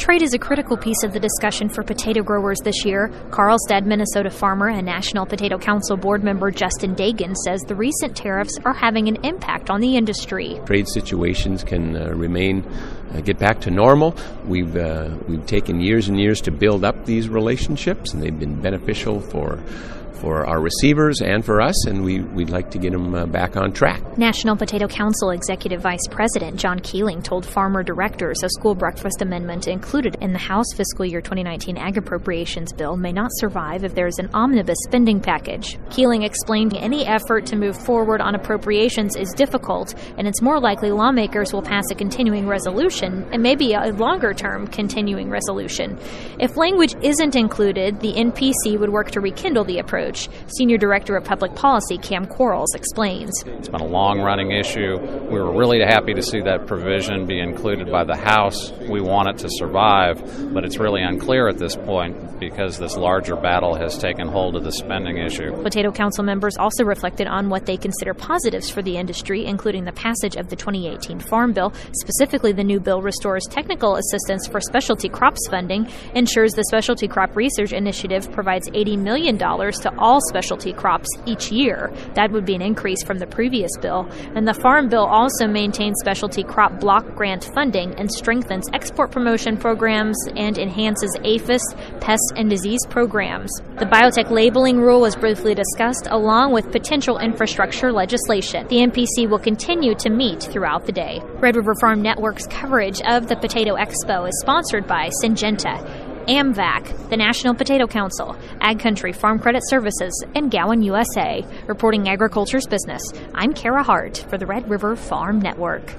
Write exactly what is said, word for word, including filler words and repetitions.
Trade is a critical piece of the discussion for potato growers this year. Carlstead, Minnesota farmer and National Potato Council board member Justin Dagan says the recent tariffs are having an impact on the industry. Trade situations can uh, remain, uh, get back to normal. We've uh, we've taken years and years to build up these relationships, and they've been beneficial for for our receivers and for us, and we, we'd like to get them uh, back on track. National Potato Council Executive Vice President John Keeling told farmer directors a school breakfast amendment included in the House Fiscal Year twenty nineteen Ag Appropriations Bill may not survive if there is an omnibus spending package. Keeling explained any effort to move forward on appropriations is difficult, and it's more likely lawmakers will pass a continuing resolution and maybe a longer-term continuing resolution. If language isn't included, the N P C would work to rekindle the approach. Senior Director of Public Policy Cam Quarles explains. It's been a long-running issue. We were really happy to see that provision be included by the House. We want it to survive, but it's really unclear at this point because this larger battle has taken hold of the spending issue. Potato Council members also reflected on what they consider positives for the industry, including the passage of the twenty eighteen Farm Bill. Specifically, the new bill restores technical assistance for specialty crops funding, ensures the Specialty Crop Research Initiative provides eighty million dollars to all specialty crops each year. That would be an increase from the previous bill. And the Farm Bill also maintains specialty crop block grant funding and strengthens export promotion programs and enhances APHIS pest and disease programs. The biotech labeling rule was briefly discussed along with potential infrastructure legislation. The N P C will continue to meet throughout the day. Red River Farm Network's coverage of the Potato Expo is sponsored by Syngenta, AMVAC, the National Potato Council, Ag Country Farm Credit Services, and Gowan U S A. Reporting agriculture's business, I'm Kara Hart for the Red River Farm Network.